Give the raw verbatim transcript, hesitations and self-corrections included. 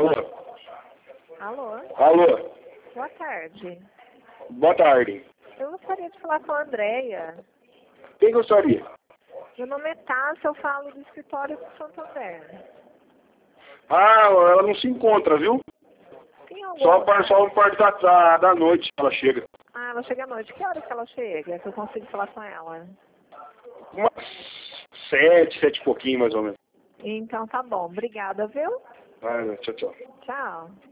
Alô? Alô? Alô? Boa tarde. Boa tarde. Eu gostaria de falar com a Andréia. Quem gostaria? Meu nome é Tássia, eu falo do escritório do Santander. Ah, ela não se encontra, viu? Tem algum... Só a par- só a parte da, da, da noite que ela chega. Ah, ela chega à noite. Que horas que ela chega? Que eu consigo falar com ela? Umas sete, sete e pouquinho mais ou menos. Então tá bom. Obrigada, viu? Ah, tchau, tchau. Tchau.